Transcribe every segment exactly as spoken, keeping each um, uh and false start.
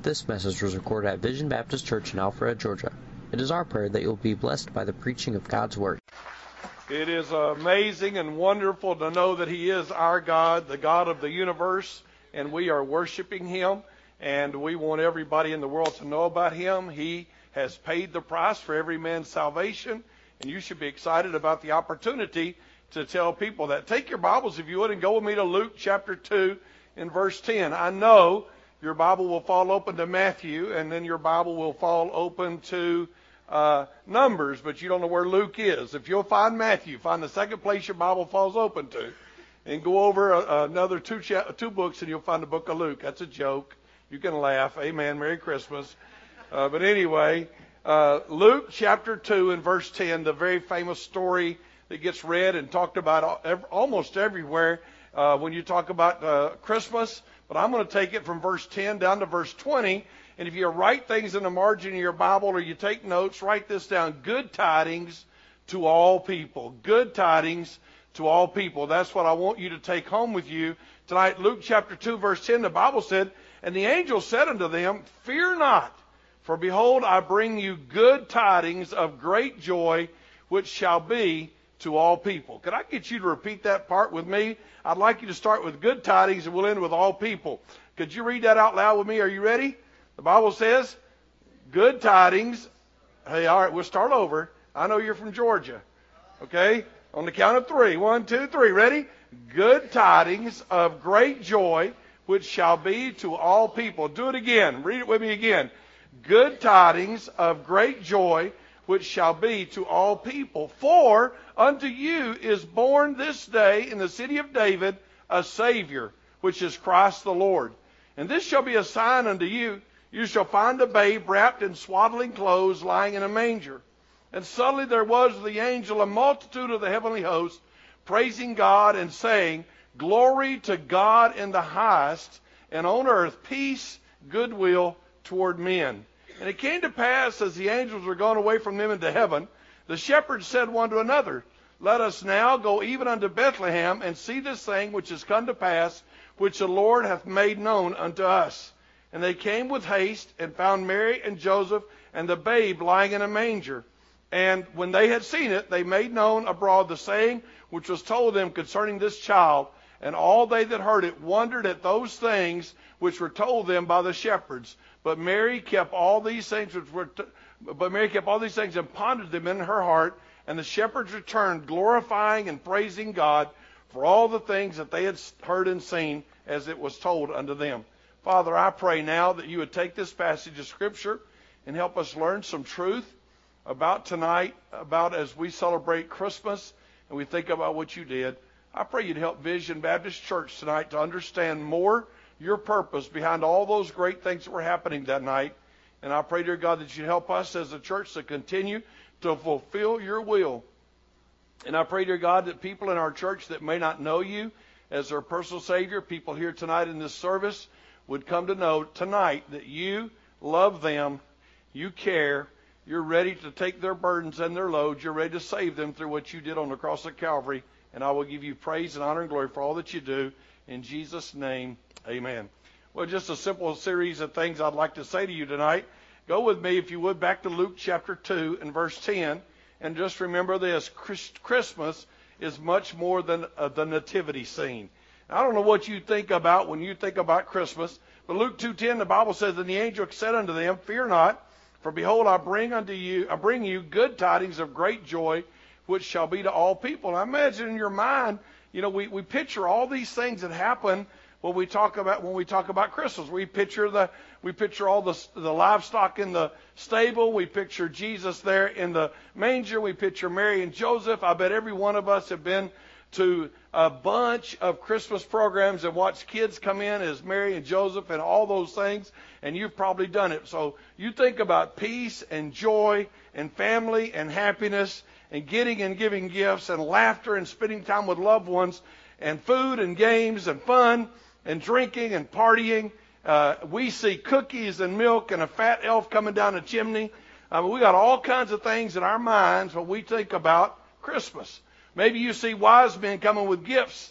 This message was recorded at Vision Baptist Church in Alpharetta, Georgia. It is our prayer that you'll be blessed by the preaching of God's Word. It is amazing and wonderful to know that He is our God, the God of the universe, and we are worshiping Him, and we want everybody in the world to know about Him. He has paid the price for every man's salvation, and you should be excited about the opportunity to tell people that. Take your Bibles, if you would, and go with me to Luke chapter two in verse ten. I know your Bible will fall open to Matthew, and then your Bible will fall open to uh, Numbers, but you don't know where Luke is. If you'll find Matthew, find the second place your Bible falls open to, and go over a, another two, cha- two books, and you'll find the book of Luke. That's a joke. You can laugh. Amen. Merry Christmas. Uh, but anyway, uh, Luke chapter two and verse ten, the very famous story that gets read and talked about almost everywhere uh, when you talk about uh, Christmas. But I'm going to take it from verse ten down to verse twenty. And if you write things in the margin of your Bible or you take notes, write this down. Good tidings to all people. Good tidings to all people. That's what I want you to take home with you tonight. Luke chapter two, verse ten, the Bible said, "And the angel said unto them, Fear not, for behold, I bring you good tidings of great joy, which shall be to all people." Could I get you to repeat that part with me? I'd like you to start with good tidings and we'll end with all people. Could you read that out loud with me? Are you ready? The Bible says, good tidings. Hey, all right, we'll start over. I know you're from Georgia. Okay? On the count of three. One, two, three. Ready? Good tidings of great joy, which shall be to all people. Do it again. Read it with me again. Good tidings of great joy, which shall be to all people. For unto you is born this day in the city of David a Savior, which is Christ the Lord. And this shall be a sign unto you. You shall find a babe wrapped in swaddling clothes, lying in a manger. And suddenly there was with the angel a multitude of the heavenly host, praising God and saying, Glory to God in the highest, and on earth peace, goodwill toward men. And it came to pass, as the angels were gone away from them into heaven, the shepherds said one to another, Let us now go even unto Bethlehem, and see this thing which is come to pass, which the Lord hath made known unto us. And they came with haste, and found Mary and Joseph, and the babe lying in a manger. And when they had seen it, they made known abroad the saying which was told them concerning this child. And all they that heard it wondered at those things which were told them by the shepherds. But Mary kept all these things which were, t- but Mary kept all these things and pondered them in her heart. And the shepherds returned, glorifying and praising God for all the things that they had heard and seen, as it was told unto them. Father, I pray now that you would take this passage of Scripture and help us learn some truth about tonight, about as we celebrate Christmas and we think about what you did. I pray you'd help Vision Baptist Church tonight to understand more your purpose behind all those great things that were happening that night. And I pray, dear God, that you'd help us as a church to continue to fulfill your will. And I pray, dear God, that people in our church that may not know you as their personal Savior, people here tonight in this service, would come to know tonight that you love them, you care, you're ready to take their burdens and their loads, you're ready to save them through what you did on the cross of Calvary. And I will give you praise and honor and glory for all that you do. In Jesus' name, amen. Well, just a simple series of things I'd like to say to you tonight. Go with me, if you would, back to Luke chapter two and verse ten. And just remember this, Christmas is much more than uh, the nativity scene. I don't know what you think about when you think about Christmas, but Luke two ten, the Bible says, And the angel said unto them, Fear not, for behold, I bring unto you, I bring you good tidings of great joy, which shall be to all people. And I imagine in your mind, you know, we, we picture all these things that happen when we talk about when we talk about Christmas. We picture the we picture all the the livestock in the stable. We picture Jesus there in the manger. We picture Mary and Joseph. I bet every one of us have been to a bunch of Christmas programs and watched kids come in as Mary and Joseph and all those things, and you've probably done it. So you think about peace and joy and family and happiness and getting and giving gifts and laughter and spending time with loved ones and food and games and fun and drinking and partying. Uh, we see cookies and milk and a fat elf coming down the chimney. I mean, we got all kinds of things in our minds when we think about Christmas. Maybe you see wise men coming with gifts. If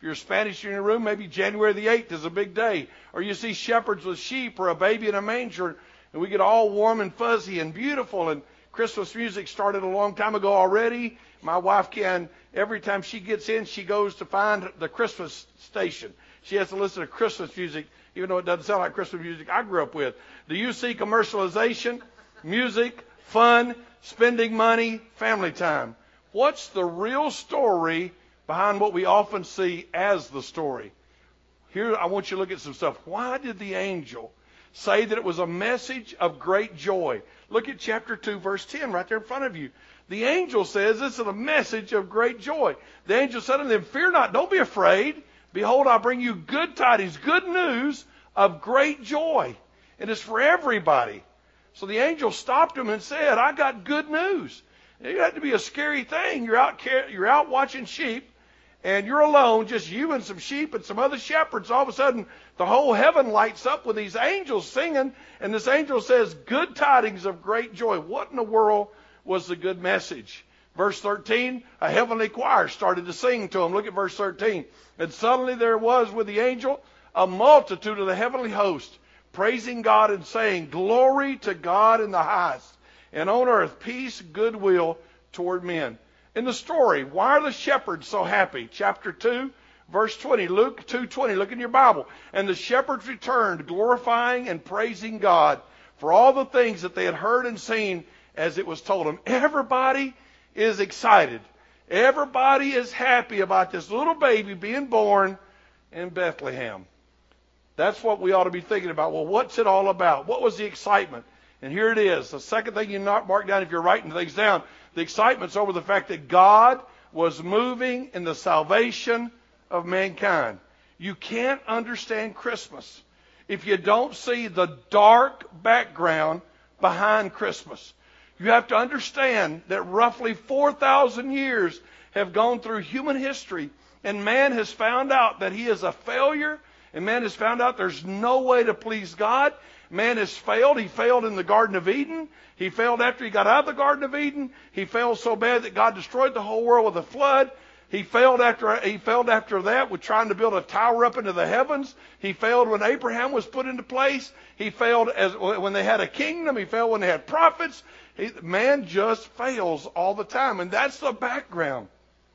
you're Spanish in your room, maybe January the eighth is a big day. Or you see shepherds with sheep or a baby in a manger, and we get all warm and fuzzy and beautiful. And Christmas music started a long time ago already. My wife can, every time she gets in, she goes to find the Christmas station. She has to listen to Christmas music, even though it doesn't sound like Christmas music I grew up with. Do you see commercialization, music, fun, spending money, family time? What's the real story behind what we often see as the story? Here, I want you to look at some stuff. Why did the angel say that it was a message of great joy? Look at chapter two, verse ten, right there in front of you. The angel says this is a message of great joy. The angel said unto them, fear not, don't be afraid. Behold, I bring you good tidings, good news of great joy. And it's for everybody. So the angel stopped him and said, I got good news. It had to be a scary thing. You're out, you're out watching sheep, and you're alone, just you and some sheep and some other shepherds. All of a sudden, the whole heaven lights up with these angels singing, and this angel says, good tidings of great joy. What in the world was the good message? Verse thirteen, a heavenly choir started to sing to him. Look at verse thirteen. And suddenly there was with the angel a multitude of the heavenly host, praising God and saying, glory to God in the highest, and on earth peace, goodwill toward men. In the story, why are the shepherds so happy? Chapter two, verse twenty, Luke two twenty, look in your Bible. And the shepherds returned, glorifying and praising God for all the things that they had heard and seen as it was told them. Everybody is excited. Everybody is happy about this little baby being born in Bethlehem. That's what we ought to be thinking about. Well, what's it all about? What was the excitement? And here it is. The second thing you not mark down if you're writing things down, the excitement's over the fact that God was moving in the salvation of mankind. You can't understand Christmas if you don't see the dark background behind Christmas. You have to understand that roughly four thousand years have gone through human history, and man has found out that he is a failure, and man has found out there's no way to please God. Man has failed. He failed in the Garden of Eden. He failed after he got out of the Garden of Eden. He failed so bad that God destroyed the whole world with a flood. He failed after he failed after that with trying to build a tower up into the heavens. He failed when Abraham was put into place. He failed as when they had a kingdom. He failed when they had prophets. He, man just fails all the time, and that's the background.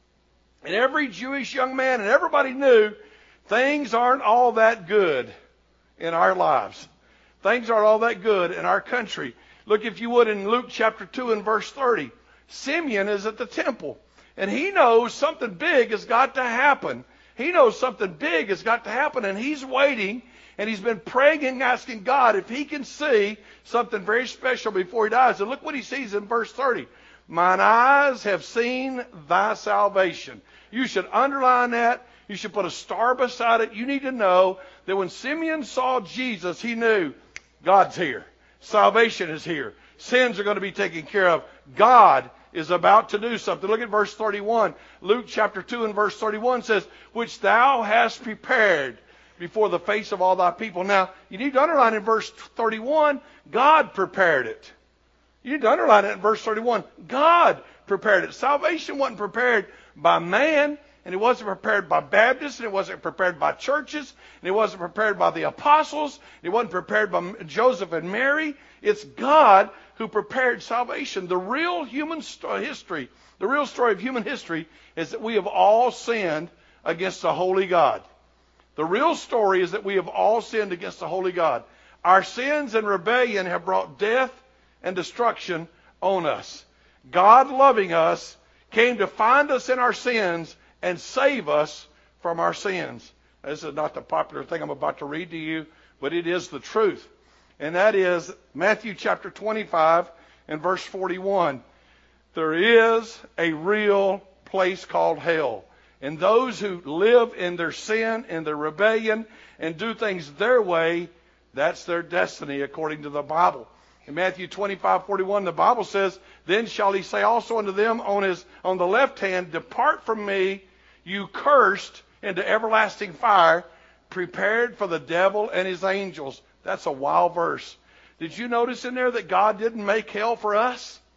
And every Jewish young man and everybody knew things aren't all that good in our lives. Things aren't all that good in our country. Look, if you would, in Luke chapter two and verse thirty. Simeon is at the temple, and he knows something big has got to happen. He knows something big has got to happen, and he's waiting, and he's been praying and asking God if he can see something very special before he dies. And look what he sees in verse thirty. Mine eyes have seen thy salvation. You should underline that. You should put a star beside it. You need to know that when Simeon saw Jesus, he knew God's here. Salvation is here. Sins are going to be taken care of. God is about to do something. Look at verse thirty-one. Luke chapter two and verse thirty-one says, which thou hast prepared before the face of all thy people. Now, you need to underline in verse thirty-one, God prepared it. You need to underline it in verse thirty-one. God prepared it. Salvation wasn't prepared by man, and it wasn't prepared by Baptists, and it wasn't prepared by churches, and it wasn't prepared by the apostles, and it wasn't prepared by Joseph and Mary. It's God who prepared salvation. The real human st- history, the real story of human history is that we have all sinned against the holy God. The real story is that we have all sinned against the holy God. Our sins and rebellion have brought death and destruction on us. God, loving us, came to find us in our sins and save us from our sins. This is not the popular thing I'm about to read to you, but it is the truth. And that is Matthew chapter twenty-five and verse forty-one. There is a real place called hell. And those who live in their sin and their rebellion and do things their way, that's their destiny according to the Bible. In Matthew twenty-five forty-one, the Bible says, then shall he say also unto them on his on the left hand, depart from me, you cursed, into everlasting fire, prepared for the devil and his angels. That's a wild verse. Did you notice in there that God didn't make hell for us?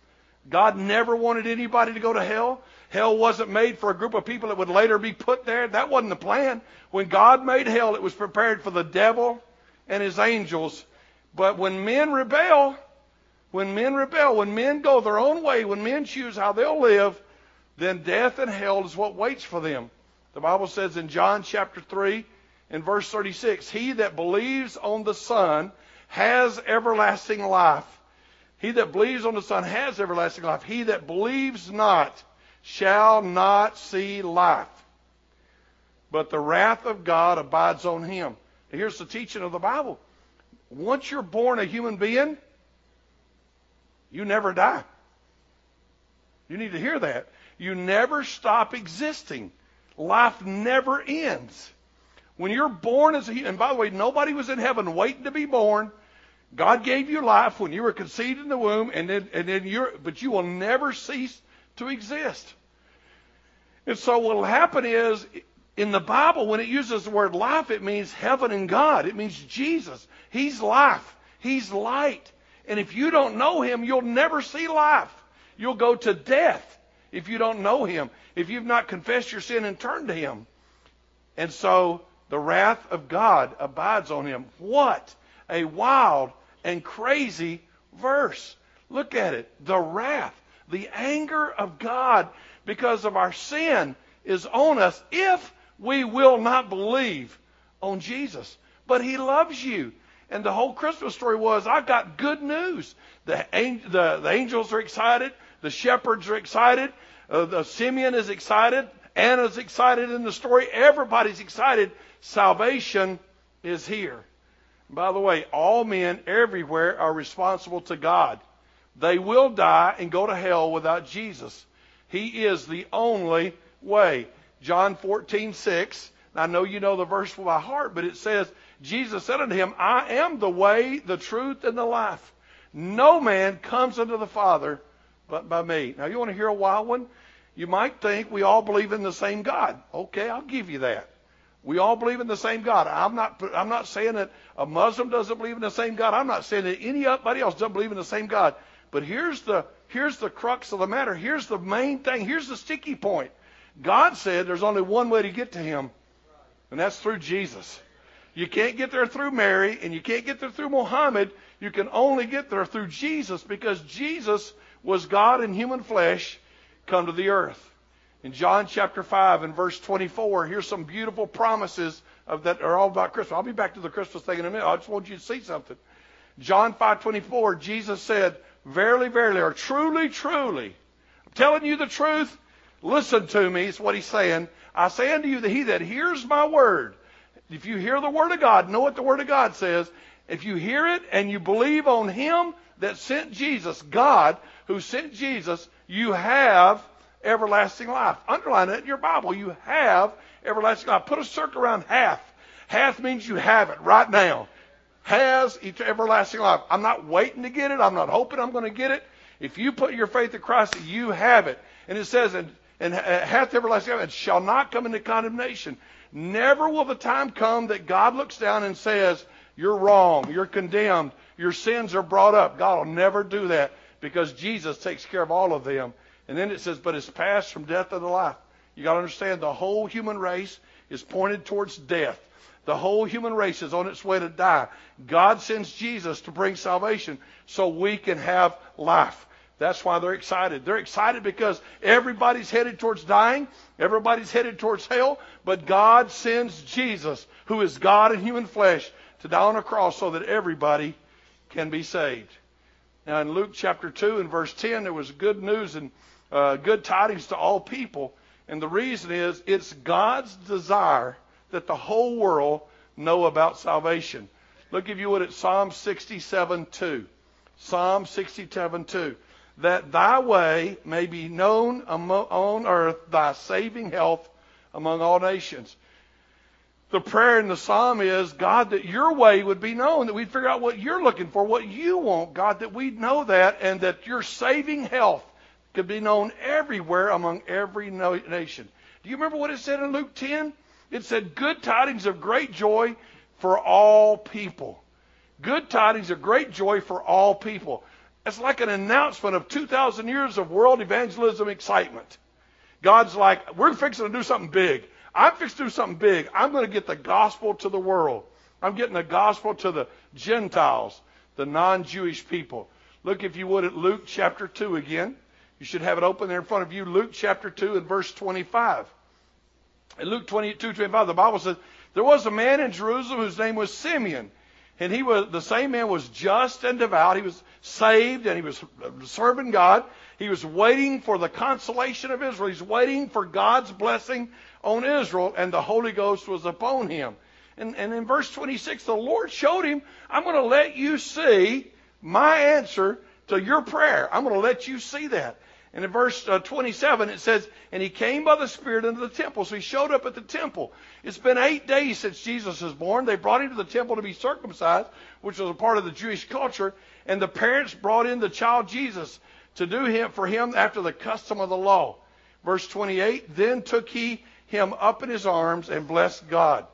God never wanted anybody to go to hell. Hell wasn't made for a group of people that would later be put there. That wasn't the plan. When God made hell, it was prepared for the devil and his angels. But when men rebel, when men rebel, when men go their own way, when men choose how they'll live, then death and hell is what waits for them. The Bible says in John chapter three and verse thirty-six, he that believes on the Son has everlasting life. He that believes on the Son has everlasting life. He that believes not shall not see life, but the wrath of God abides on him. And here's the teaching of the Bible. Once you're born a human being, you never die. You need to hear that. You never stop existing. Life never ends. When you're born as a human, and by the way, nobody was in heaven waiting to be born. God gave you life when you were conceived in the womb, and then, and then you're, but you will never cease to exist. And so what will happen is, in the Bible, when it uses the word life, it means heaven and God. It means Jesus. He's life. He's light. And if you don't know him, you'll never see life. You'll go to death if you don't know him, if you've not confessed your sin and turned to him. And so the wrath of God abides on him. What a wild and crazy verse. Look at it. The wrath, the anger of God because of our sin is on us if we will not believe on Jesus. But he loves you. And the whole Christmas story was, I've got good news. The, the, the angels are excited. The shepherds are excited. Uh, the Simeon is excited. Anna's excited in the story. Everybody's excited. Salvation is here. By the way, all men everywhere are responsible to God. They will die and go to hell without Jesus. He is the only way. John fourteen six. I know you know the verse by heart, but it says, Jesus said unto him, I am the way, the truth, and the life. No man comes unto the Father but by me. Now, you want to hear a wild one? You might think we all believe in the same God. Okay, I'll give you that. We all believe in the same God. I'm not, I'm not saying that a Muslim doesn't believe in the same God. I'm not saying that anybody else doesn't believe in the same God. But here's the, here's the crux of the matter. Here's the main thing. Here's the sticky point. God said there's only one way to get to him, and that's through Jesus. You can't get there through Mary, and you can't get there through Muhammad. You can only get there through Jesus, because Jesus was God in human flesh come to the earth. In John chapter five and verse twenty-four, here's some beautiful promises of that are all about Christmas. I'll be back to the Christmas thing in a minute. I just want you to see something. John five twenty-four, Jesus said, verily, verily, or truly, truly, I'm telling you the truth. Listen to me, is what he's saying. I say unto you that he that hears my word, if you hear the word of God, know what the word of God says. If you hear it and you believe on him that sent Jesus, God who sent Jesus, you have everlasting life. Underline it in your Bible. You have everlasting life. Put a circle around hath. Hath means you have it right now. Has everlasting life. I'm not waiting to get it. I'm not hoping I'm going to get it. If you put your faith in Christ, you have it. And it says, and, and hath everlasting life, and shall not come into condemnation. Never will the time come that God looks down and says, you're wrong, you're condemned, your sins are brought up. God will never do that, because Jesus takes care of all of them. And then it says, but it's passed from death unto life. You got to understand, the whole human race is pointed towards death. The whole human race is on its way to die. God sends Jesus to bring salvation so we can have life. That's why they're excited. They're excited because everybody's headed towards dying. Everybody's headed towards hell. But God sends Jesus, who is God in human flesh, to die on a cross so that everybody can be saved. Now in Luke chapter two and verse ten, there was good news and uh, good tidings to all people. And the reason is, it's God's desire that the whole world know about salvation. Look, give you what it's Psalm sixty-seven two. Psalm sixty-seven two. That thy way may be known on earth, thy saving health among all nations. The prayer in the psalm is, God, that your way would be known, that we'd figure out what you're looking for, what you want, God, that we'd know that, and that your saving health could be known everywhere among every nation. Do you remember what it said in Luke ten? It said, good tidings of great joy for all people. Good tidings of great joy for all people. It's like an announcement of two thousand years of world evangelism excitement. God's like, we're fixing to do something big. I'm fixing to do something big. I'm going to get the gospel to the world. I'm getting the gospel to the Gentiles, the non-Jewish people. Look, if you would, at Luke chapter two again. You should have it open there in front of you. Luke chapter two and verse twenty-five. In Luke twenty-two, twenty-five, the Bible says, there was a man in Jerusalem whose name was Simeon. And he was, the same man was just and devout. He was saved and he was serving God. He was waiting for the consolation of Israel. He's waiting for God's blessing on Israel, and the Holy Ghost was upon him. And, and in verse twenty-six, the Lord showed him, I'm going to let you see my answer to your prayer. I'm going to let you see that. And in verse uh, twenty-seven, it says, and he came by the Spirit into the temple. So he showed up at the temple. It's been eight days since Jesus was born. They brought him to the temple to be circumcised, which was a part of the Jewish culture. And the parents brought in the child Jesus to do him for him after the custom of the law. Verse twenty-eight, then took he him up in his arms and blessed God.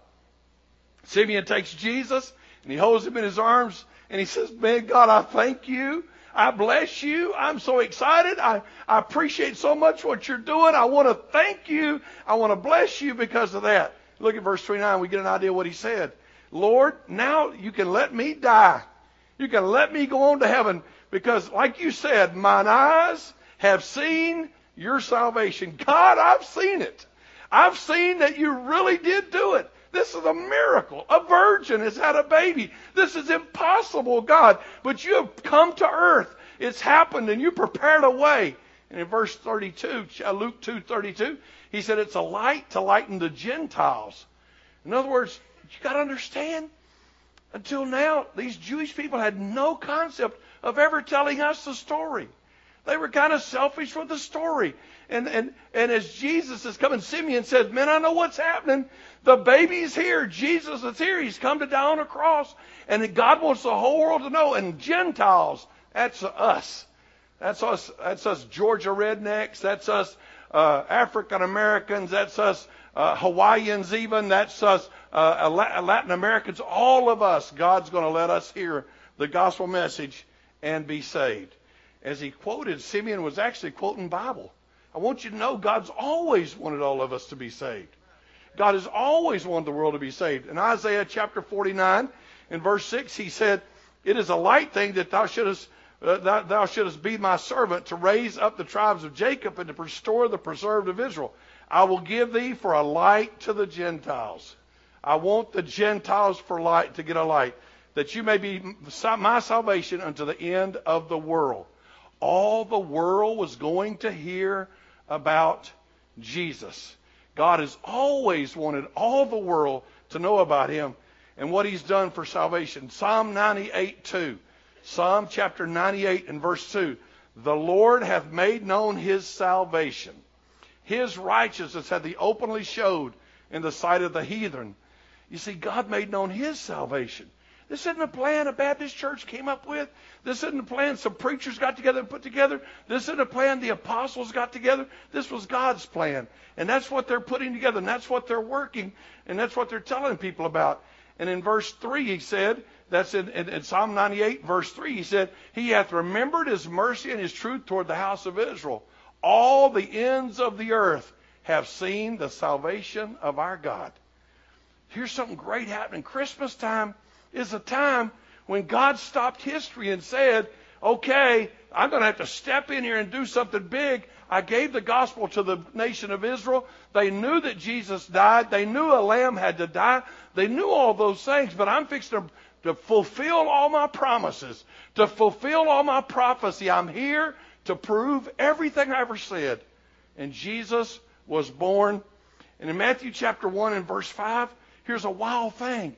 Simeon takes Jesus and he holds him in his arms and he says, man, God, I thank you. I bless you. I'm so excited. I, I appreciate so much what you're doing. I want to thank you. I want to bless you because of that. Look at verse twenty-nine. We get an idea of what he said. Lord, now you can let me die. You can let me go on to heaven because, like you said, mine eyes have seen your salvation. God, I've seen it. I've seen that you really did do it. This is a miracle. A virgin has had a baby. This is impossible, God. But you have come to earth. It's happened, and you prepared a way. And in verse thirty-two, Luke two thirty-two, he said it's a light to lighten the Gentiles. In other words, you got to understand, until now, these Jewish people had no concept of ever telling us the story. They were kind of selfish with the story. And, and, and as Jesus is coming, Simeon said, man, I know what's happening. The baby's here. Jesus is here. He's come to die on a cross. And God wants the whole world to know. And Gentiles, that's us. That's us. That's us Georgia rednecks. That's us uh, African Americans. That's us uh, Hawaiians even. That's us uh, Latin Americans. All of us, God's going to let us hear the gospel message and be saved. As he quoted, Simeon was actually quoting Bible. I want you to know God's always wanted all of us to be saved. God has always wanted the world to be saved. In Isaiah chapter forty-nine, in verse six, he said, it is a light thing that thou shouldest, uh, thou, thou shouldest be my servant to raise up the tribes of Jacob and to restore the preserved of Israel. I will give thee for a light to the Gentiles. I want the Gentiles for light to get a light, that you may be my salvation unto the end of the world. All the world was going to hear about Jesus. God has always wanted all the world to know about him and what he's done for salvation. Psalm ninety-eight two. Psalm chapter ninety-eight and verse two. The Lord hath made known his salvation. His righteousness hath he openly showed in the sight of the heathen. You see, God made known his salvation. This isn't a plan a Baptist church came up with. This isn't a plan some preachers got together and put together. This isn't a plan the apostles got together. This was God's plan. And that's what they're putting together. And that's what they're working. And that's what they're telling people about. And in verse three, he said, that's in, in, in Psalm ninety-eight, verse three, he said, he hath remembered his mercy and his truth toward the house of Israel. All the ends of the earth have seen the salvation of our God. Here's something great happening. Christmas time is a time when God stopped history and said, okay, I'm going to have to step in here and do something big. I gave the gospel to the nation of Israel. They knew that Jesus died. They knew a lamb had to die. They knew all those things, but I'm fixing to, to fulfill all my promises, to fulfill all my prophecy. I'm here to prove everything I ever said. And Jesus was born. And in Matthew chapter one and verse five, here's a wild thing.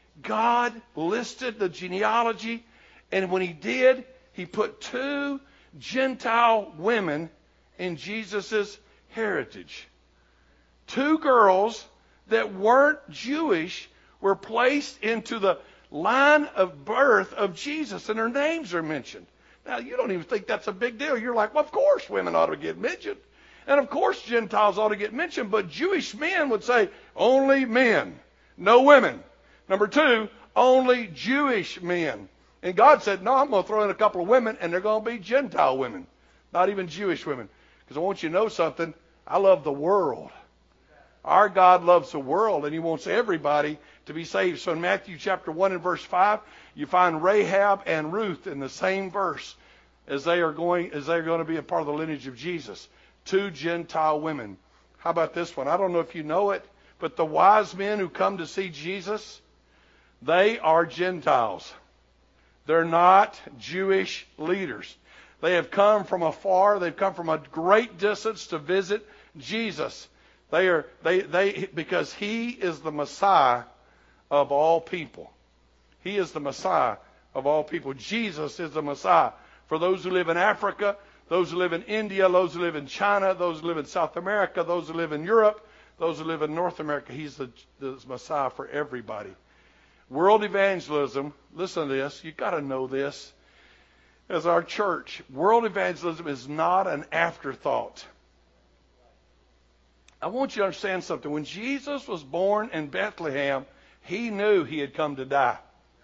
God listed the genealogy, and when he did, he put two Gentile women in Jesus' heritage. Two girls that weren't Jewish were placed into the line of birth of Jesus, and their names are mentioned. Now, you don't even think that's a big deal. You're like, well, of course women ought to get mentioned. And of course Gentiles ought to get mentioned, but Jewish men would say, only men, no women. Number two, only Jewish men. And God said, no, I'm going to throw in a couple of women, and they're going to be Gentile women, not even Jewish women. Because I want you to know something. I love the world. Our God loves the world, and he wants everybody to be saved. So in Matthew chapter one and verse five, you find Rahab and Ruth in the same verse as they are going, as they're going to be a part of the lineage of Jesus. Two Gentile women. How about this one? I don't know if you know it, but the wise men who come to see Jesus, they are Gentiles. They're not Jewish leaders. They have come from afar. They've come from a great distance to visit Jesus. They are they they because he is the Messiah of all people. He is the Messiah of all people. Jesus is the Messiah. For those who live in Africa, those who live in India, those who live in China, those who live in South America, those who live in Europe, those who live in North America, he's the, the Messiah for everybody. World evangelism, listen to this, you've got to know this. As our church, world evangelism is not an afterthought. I want you to understand something. When Jesus was born in Bethlehem, he knew he had come to die.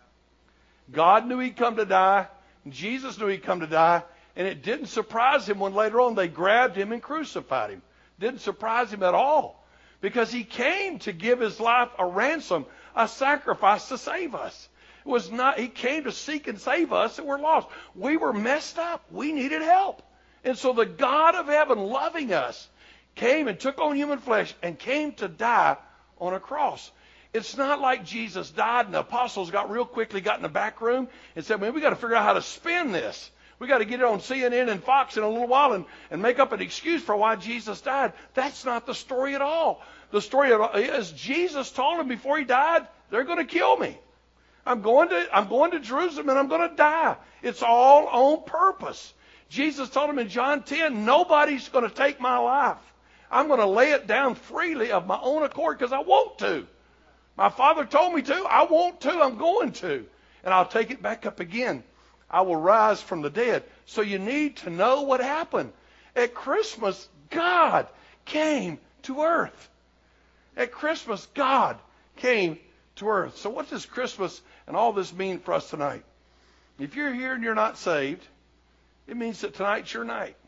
God knew he'd come to die. Jesus knew he'd come to die. And it didn't surprise him when later on they grabbed him and crucified him. Didn't surprise him at all. Because he came to give his life a ransom, a sacrifice to save us. It was not, he came to seek and save us that were lost. We were messed up. We needed help. And so the God of heaven, loving us, came and took on human flesh and came to die on a cross. It's not like Jesus died and the apostles got real quickly, got in the back room and said, man, we got to figure out how to spin this. We got to get it on C N N and Fox in a little while and, and make up an excuse for why Jesus died. That's not the story at all. The story is Jesus told him before he died, they're going to kill me. I'm going to, I'm going to Jerusalem and I'm going to die. It's all on purpose. Jesus told him in John ten, nobody's going to take my life. I'm going to lay it down freely of my own accord because I want to. My Father told me to. I want to. I'm going to. And I'll take it back up again. I will rise from the dead. So you need to know what happened. At Christmas, God came to earth. At Christmas, God came to earth. So what does Christmas and all this mean for us tonight? If you're here and you're not saved, it means that tonight's your night.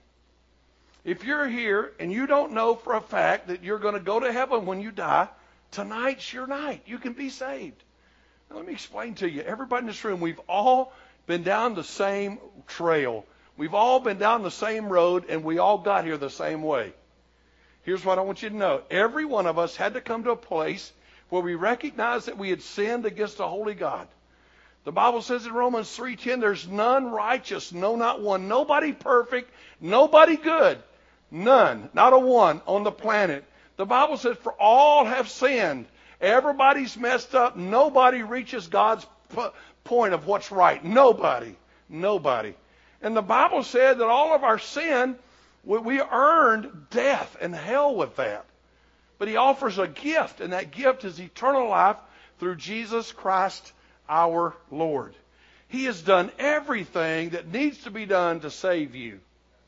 If you're here and you don't know for a fact that you're going to go to heaven when you die, tonight's your night. You can be saved. Now, let me explain to you. Everybody in this room, we've all been down the same trail. We've all been down the same road, and we all got here the same way. Here's what I want you to know. Every one of us had to come to a place where we recognized that we had sinned against a holy God. The Bible says in Romans three ten, there's none righteous, no, not one. Nobody perfect, nobody good. None, not a one on the planet. The Bible says for all have sinned. Everybody's messed up. Nobody reaches God's p- point of what's right. Nobody. Nobody. And the Bible said that all of our sin, we, we earned death and hell with that. But he offers a gift, and that gift is eternal life through Jesus Christ our Lord. He has done everything that needs to be done to save you.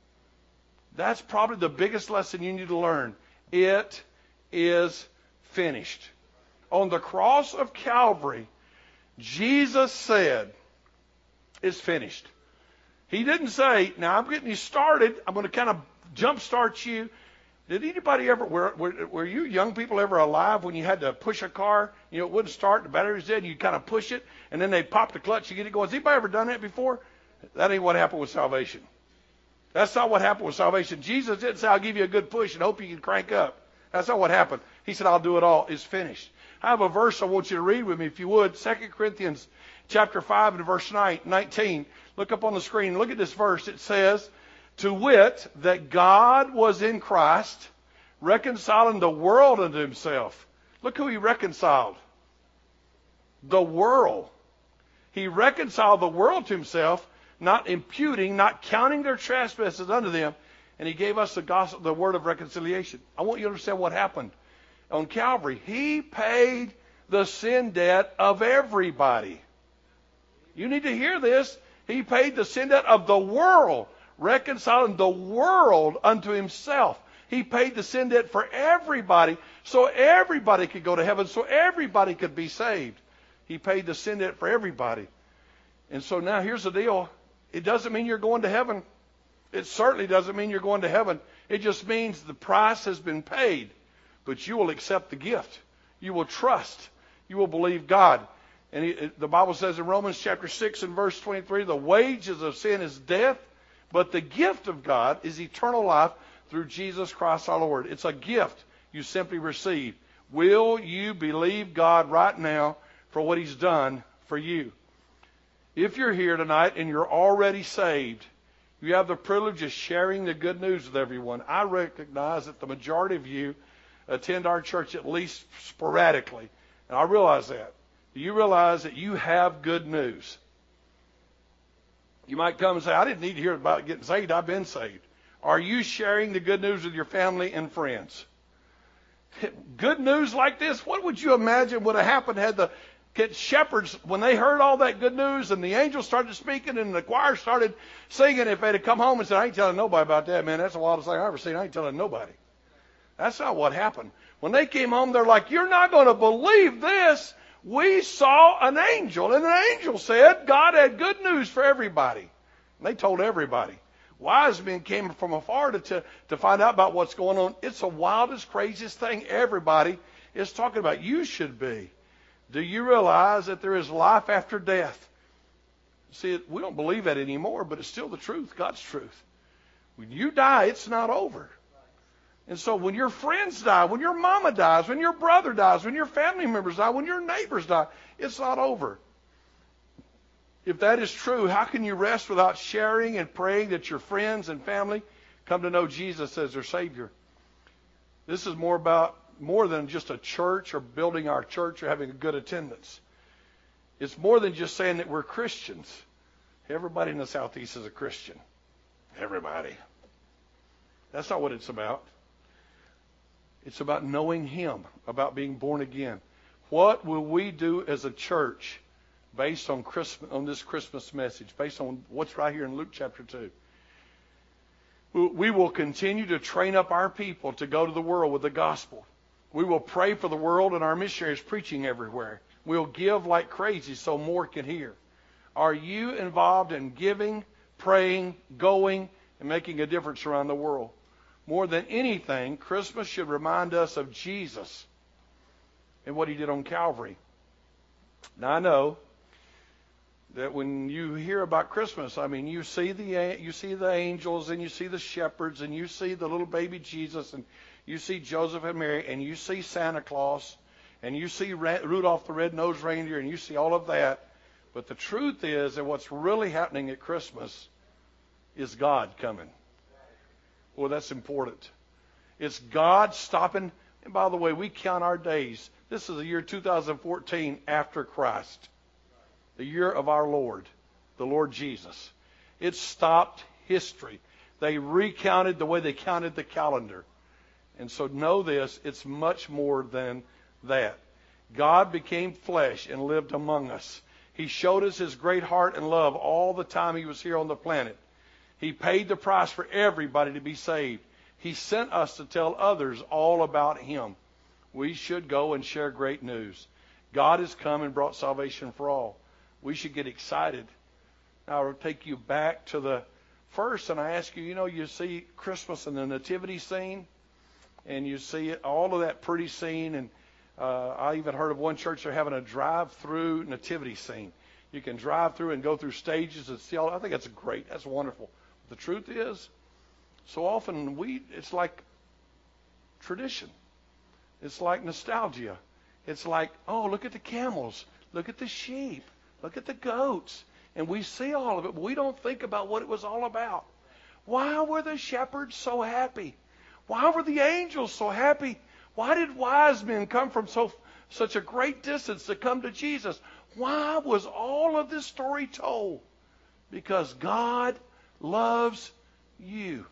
That's probably the biggest lesson you need to learn. It is finished. On the cross of Calvary, Jesus said, it's finished. He didn't say, now I'm getting you started. I'm going to kind of jumpstart you. Did anybody ever, were, were, were you young people ever alive when you had to push a car? You know, it wouldn't start, the battery was dead, and you kind of push it, and then they pop the clutch, you get it going. Has anybody ever done that before? That ain't what happened with salvation. That's not what happened with salvation. Jesus didn't say, I'll give you a good push and hope you can crank up. That's not what happened. He said, I'll do it all. It's finished. I have a verse I want you to read with me, if you would. Second Corinthians chapter five and verse nineteen. Look up on the screen. Look at this verse. It says, to wit, that God was in Christ, reconciling the world unto himself. Look who he reconciled. The world. He reconciled the world to himself, not imputing, not counting their trespasses unto them, and he gave us the gospel, the word of reconciliation. I want you to understand what happened. On Calvary, he paid the sin debt of everybody. You need to hear this. He paid the sin debt of the world, reconciling the world unto himself. He paid the sin debt for everybody, so everybody could go to heaven, so everybody could be saved. He paid the sin debt for everybody. And so now here's the deal. It doesn't mean you're going to heaven. It certainly doesn't mean you're going to heaven. It just means the price has been paid. But you will accept the gift. You will trust. You will believe God. And he, the Bible says in Romans chapter six and verse twenty-three, the wages of sin is death, but the gift of God is eternal life through Jesus Christ our Lord. It's a gift you simply receive. Will you believe God right now for what He's done for you? If you're here tonight and you're already saved, you have the privilege of sharing the good news with everyone. I recognize that the majority of you attend our church at least sporadically, and I realize that. Do you realize that you have good news? You might come and say, I didn't need to hear about getting saved. I've been saved. Are you sharing the good news with your family and friends? Good news like this, what would you imagine would have happened had the shepherds, when they heard all that good news and the angels started speaking and the choir started singing, if they'd have come home and said, I ain't telling nobody about that, man. That's the wildest thing I've ever seen. I ain't telling nobody. That's not what happened. When they came home, they're like, you're not going to believe this. We saw an angel, and an angel said God had good news for everybody. And they told everybody. Wise men came from afar to, to, to find out about what's going on. It's the wildest, craziest thing everybody is talking about. You should be. Do you realize that there is life after death? See, we don't believe that anymore, but it's still the truth, God's truth. When you die, it's not over. And so when your friends die, when your mama dies, when your brother dies, when your family members die, when your neighbors die, it's not over. If that is true, how can you rest without sharing and praying that your friends and family come to know Jesus as their Savior? This is more about more than just a church or building our church or having a good attendance. It's more than just saying that we're Christians. Everybody in the Southeast is a Christian. Everybody. That's not what it's about. It's about knowing Him, about being born again. What will we do as a church based on Christmas, on this Christmas message, based on what's right here in Luke chapter two? We will continue to train up our people to go to the world with the gospel. We will pray for the world and our missionaries preaching everywhere. We'll give like crazy so more can hear. Are you involved in giving, praying, going, and making a difference around the world? More than anything, Christmas should remind us of Jesus and what He did on Calvary. Now, I know that when you hear about Christmas, I mean, you see the you see the angels and you see the shepherds and you see the little baby Jesus and you see Joseph and Mary and you see Santa Claus and you see Rudolph the Red-Nosed Reindeer and you see all of that. But the truth is that what's really happening at Christmas is God coming. Well, that's important. It's God stopping. And by the way, we count our days. This is the year two thousand fourteen after Christ. The year of our Lord, the Lord Jesus. It stopped history. They recounted the way they counted the calendar. And so know this, it's much more than that. God became flesh and lived among us. He showed us His great heart and love all the time He was here on the planet. He paid the price for everybody to be saved. He sent us to tell others all about Him. We should go and share great news. God has come and brought salvation for all. We should get excited. Now, I'll take you back to the first, and I ask you, you know, you see Christmas and the nativity scene, and you see all of that pretty scene, and uh, I even heard of one church they're having a drive-through nativity scene. You can drive through and go through stages and see all. I think that's great. That's wonderful. The truth is, so often we it's like tradition. It's like nostalgia. It's like, oh, look at the camels. Look at the sheep. Look at the goats. And we see all of it, but we don't think about what it was all about. Why were the shepherds so happy? Why were the angels so happy? Why did wise men come from so such a great distance to come to Jesus? Why was all of this story told? Because God loves you.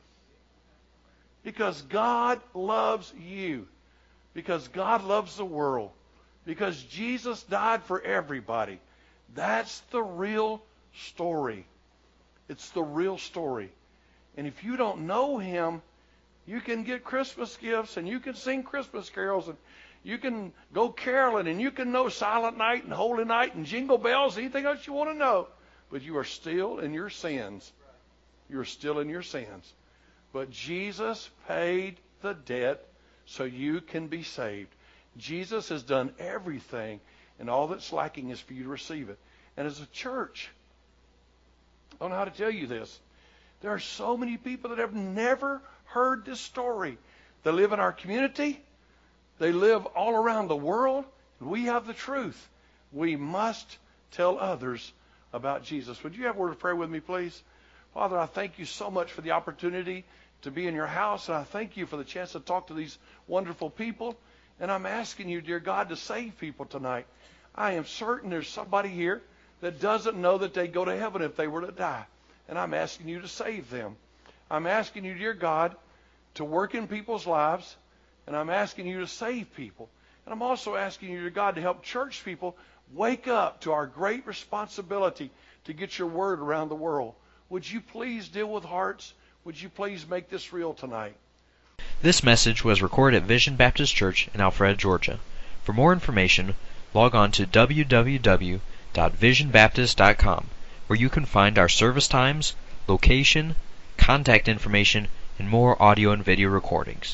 Because God loves you. Because God loves the world. Because Jesus died for everybody. That's the real story. It's the real story. And if you don't know Him, you can get Christmas gifts and you can sing Christmas carols and you can go caroling and you can know Silent Night and Holy Night and Jingle Bells, anything else you want to know. but you are still in your sins. You're still in your sins. But Jesus paid the debt so you can be saved. Jesus has done everything, and all that's lacking is for you to receive it. And as a church, I don't know how to tell you this. There are so many people that have never heard this story. They live in our community. They live all around the world. And we have the truth. We must tell others about Jesus. Would you have a word of prayer with me, please? Father, I thank you so much for the opportunity to be in your house, and I thank you for the chance to talk to these wonderful people. And I'm asking you, dear God, to save people tonight. I am certain there's somebody here that doesn't know that they'd go to heaven if they were to die. And I'm asking you to save them. I'm asking you, dear God, to work in people's lives, and I'm asking you to save people. And I'm also asking you, dear God, to help church people wake up to our great responsibility to get your word around the world. Would you please deal with hearts? Would you please make this real tonight? This message was recorded at Vision Baptist Church in Alpharetta, Georgia. For more information, log on to w w w dot vision baptist dot com, where you can find our service times, location, contact information, and more audio and video recordings.